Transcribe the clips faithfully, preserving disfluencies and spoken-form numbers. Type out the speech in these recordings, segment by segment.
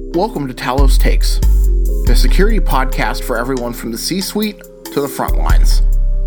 Welcome to Talos Takes, the security podcast for everyone from the C-suite to the front lines.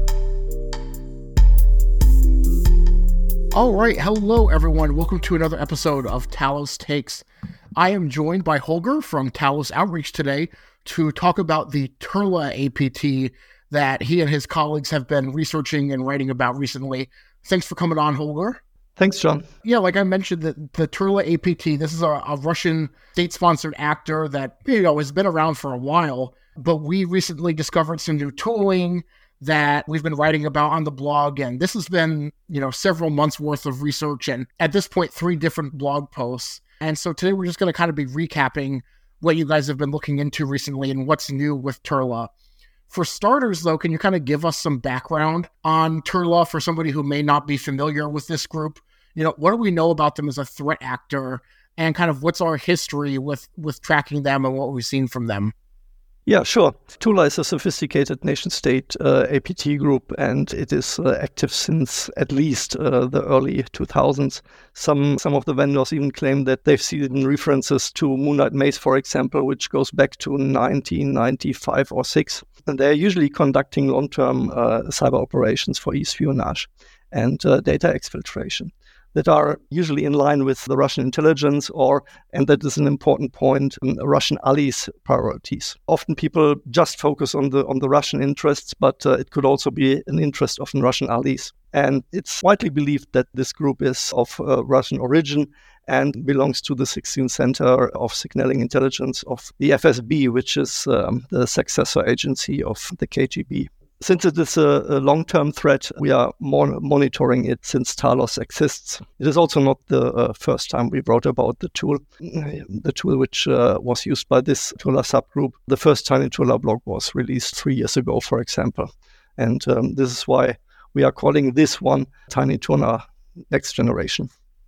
All right, hello everyone. Welcome to another episode of Talos Takes. I am joined by Holger from Talos Outreach today to talk about the Turla A P T that he and his colleagues have been researching and writing about recently. Thanks for coming on, Holger. Thanks, John. Yeah, like I mentioned, the, the Turla A P T, this is a, a Russian state-sponsored actor that, you know, has been around for a while, but we recently discovered some new tooling that we've been writing about on the blog, and this has been, you know, several months worth of research, and at this point, three different blog posts. And so today we're just going to kind of be recapping what you guys have been looking into recently and what's new with Turla. For starters, though, can you kind of give us some background on Turla for somebody who may not be familiar with this group? You know, what do we know about them as a threat actor, and kind of what's our history with, with tracking them and what we've seen from them? Yeah, sure. Turla is a sophisticated nation-state uh, A P T group, and it is uh, active since at least uh, the early two thousands. Some some of the vendors even claim that they've seen references to Moonlight Maze, for example, which goes back to nineteen ninety-five or six. And they're usually conducting long-term uh, cyber operations for espionage and uh, data exfiltration that are usually in line with the Russian intelligence or, and that is an important point, um, Russian allies' priorities. Often people just focus on the on the Russian interests, but uh, it could also be an interest of Russian allies. And it's widely believed that this group is of uh, Russian origin and belongs to the sixteenth Center of Signaling Intelligence of the F S B, which is um, the successor agency of the K G B. Since it is a, a long-term threat, we are more monitoring it since Talos exists. It is also not the uh, first time we wrote about the tool, the tool which uh, was used by this Turla subgroup. The first Tiny Turla blog was released three years ago, for example. And um, this is why we are calling this one Tiny Turla Next Generation.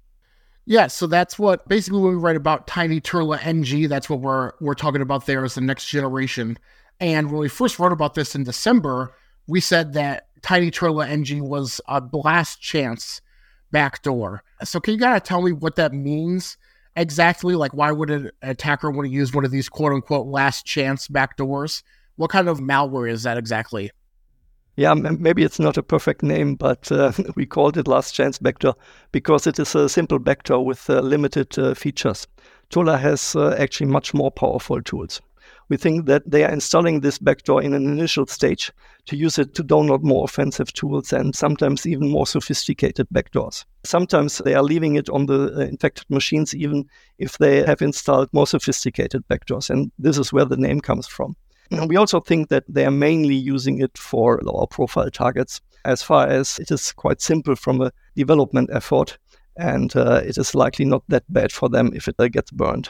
Yeah, so that's what, basically when we write about Tiny Turla N G, that's what we're we're talking about there as the next generation. And when we first wrote about this in December, we said that Tiny Turla N G was a last chance backdoor. So can you kind of tell me what that means exactly? Like, why would an attacker want to use one of these quote-unquote last chance backdoors? What kind of malware is that exactly? Yeah, maybe it's not a perfect name, but uh, we called it Last Chance Backdoor because it is a simple backdoor with uh, limited uh, features. Turla has uh, actually much more powerful tools. We think that they are installing this backdoor in an initial stage to use it to download more offensive tools and sometimes even more sophisticated backdoors. Sometimes they are leaving it on the uh, infected machines even if they have installed more sophisticated backdoors, and this is where the name comes from. And we also think that they are mainly using it for lower profile targets, as far as it is quite simple from a development effort, and uh, it is likely not that bad for them if it uh, gets burned.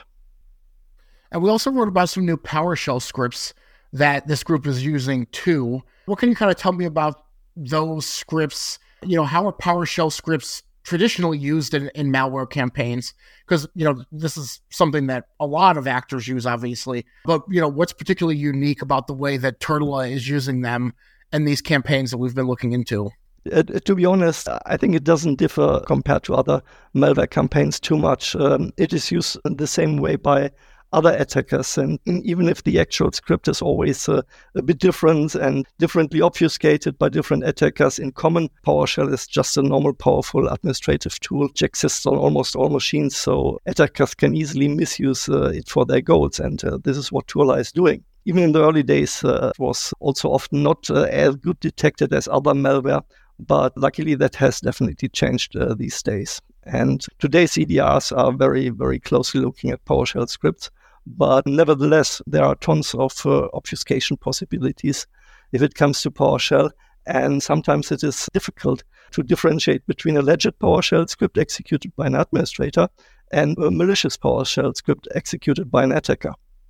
And we also wrote about some new PowerShell scripts that this group is using too. What can you kind of tell me about those scripts? You know, how are PowerShell scripts traditionally used in, in malware campaigns? Because, you know, this is something that a lot of actors use, obviously. But, you know, what's particularly unique about the way that Turla is using them in these campaigns that we've been looking into? Uh, to be honest, I think it doesn't differ compared to other malware campaigns too much. Um, it is used the same way by other attackers, and even if the actual script is always uh, a bit different and differently obfuscated by different attackers, in common, PowerShell is just a normal, powerful administrative tool which exists on almost all machines, so attackers can easily misuse uh, it for their goals, and uh, this is what Turla is doing. Even in the early days, uh, it was also often not uh, as good detected as other malware, but luckily that has definitely changed uh, these days. And today's E D Rs are very, very closely looking at PowerShell scripts. But nevertheless, there are tons of uh, obfuscation possibilities if it comes to PowerShell. And sometimes it is difficult to differentiate between a legit PowerShell script executed by an administrator and a malicious PowerShell script executed by an attacker.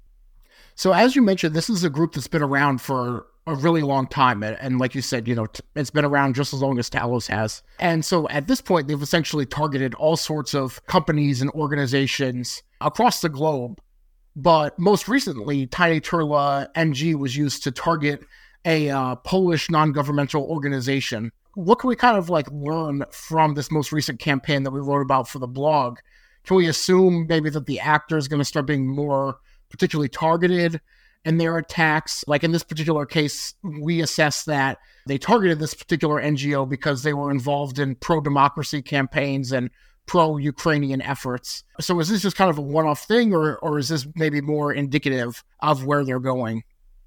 So as you mentioned, this is a group that's been around for a really long time. And, and like you said, you know, t- it's been around just as long as Talos has. And so at this point, they've essentially targeted all sorts of companies and organizations across the globe. But most recently, Tiny Turla N G was used to target a uh, Polish non-governmental organization. What can we kind of like learn from this most recent campaign that we wrote about for the blog? can we assume maybe that the actor is going to start being more particularly targeted in their attacks? Like in this particular case, we assess that they targeted this particular N G O because they were involved in pro-democracy campaigns and pro-Ukrainian efforts. So is this just kind of a one-off thing, or or is this maybe more indicative of where they're going?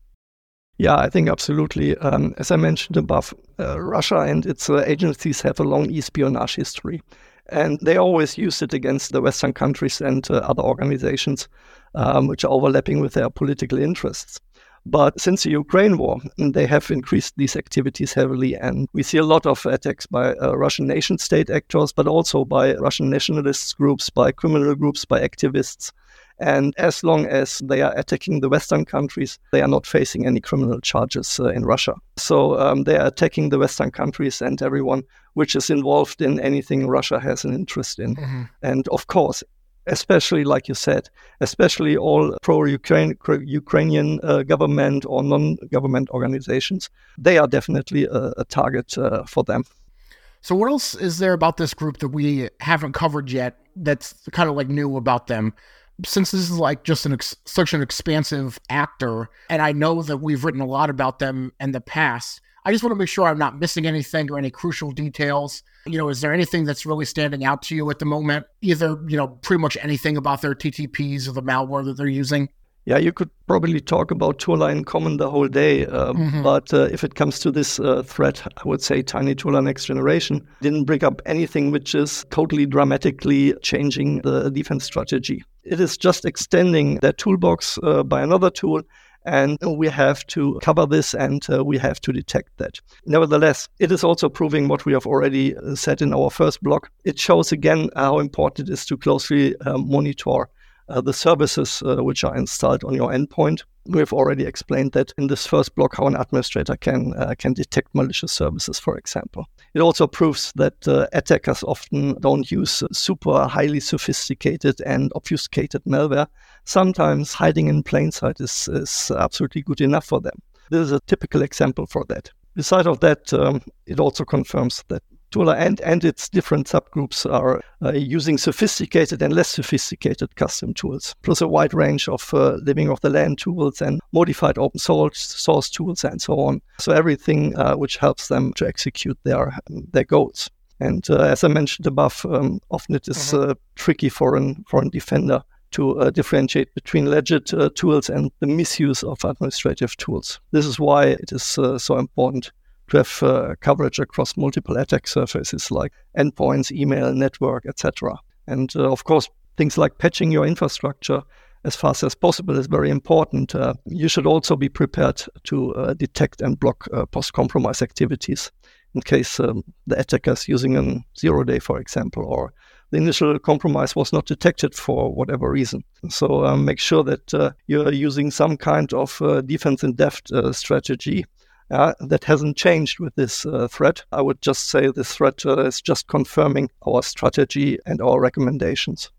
Yeah, I think absolutely. Um, as I mentioned above, uh, Russia and its uh, agencies have a long espionage history, and they always use it against the Western countries and uh, other organizations um, which are overlapping with their political interests. But since the Ukraine war, they have increased these activities heavily, and we see a lot of attacks by uh, Russian nation-state actors, but also by Russian nationalist groups, by criminal groups, by activists. And as long as they are attacking the Western countries, they are not facing any criminal charges uh, in Russia. So um, they are attacking the Western countries and everyone which is involved in anything Russia has an interest in. Mm-hmm. And of course, especially, like you said, especially all pro-Ukraine, Ukrainian uh, government or non-government organizations, they are definitely a, a target uh, for them. So what else is there about this group that we haven't covered yet that's kind of like new about them? Since this is like just an ex- such an expansive actor, and I know that we've written a lot about them in the past, I just want to make sure I'm not missing anything or any crucial details. You know, is there anything that's really standing out to you at the moment? Either, you know, pretty much anything about their T T Ps or the malware that they're using? Yeah, you could probably talk about Turla in common the whole day. Uh, mm-hmm. But uh, if it comes to this uh, threat, I would say Tiny Turla Next Generation didn't bring up anything which is totally dramatically changing the defense strategy. It is just extending that toolbox uh, by another tool, and we have to cover this and uh, we have to detect that. Nevertheless, it is also proving what we have already said in our first block. It shows again how important it is to closely uh, monitor Uh, the services uh, which are installed on your endpoint. We've already explained that in this first block, how an administrator can uh, can detect malicious services, for example. It also proves that uh, attackers often don't use uh, super highly sophisticated and obfuscated malware. Sometimes hiding in plain sight is, is absolutely good enough for them. This is a typical example for that. Besides of that, um, it also confirms that Turla and, and its different subgroups are uh, using sophisticated and less sophisticated custom tools, plus a wide range of uh, living off the land tools and modified open source, source tools and so on. So everything uh, which helps them to execute their their goals. And uh, as I mentioned above, um, often it is mm-hmm. uh, tricky for an, for a defender to uh, differentiate between legit uh, tools and the misuse of administrative tools. This is why it is uh, so important to have uh, coverage across multiple attack surfaces like endpoints, email, network, et cetera. And uh, of course, things like patching your infrastructure as fast as possible is very important. Uh, you should also be prepared to uh, detect and block uh, post-compromise activities in case um, the attacker is using a zero-day, for example, or the initial compromise was not detected for whatever reason. So uh, make sure that uh, you're using some kind of uh, defense in depth uh, strategy Uh, that hasn't changed with this uh, threat. I would just say this threat uh, is just confirming our strategy and our recommendations.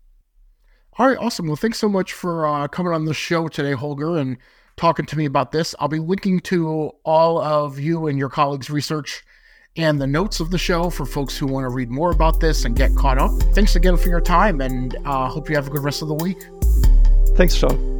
All right, awesome. Well, thanks so much for uh, coming on the show today, Holger, and talking to me about this. I'll be linking to all of you and your colleagues' research and the notes of the show for folks who want to read more about this and get caught up. Thanks again for your time, and I uh, hope you have a good rest of the week. Thanks, Sean.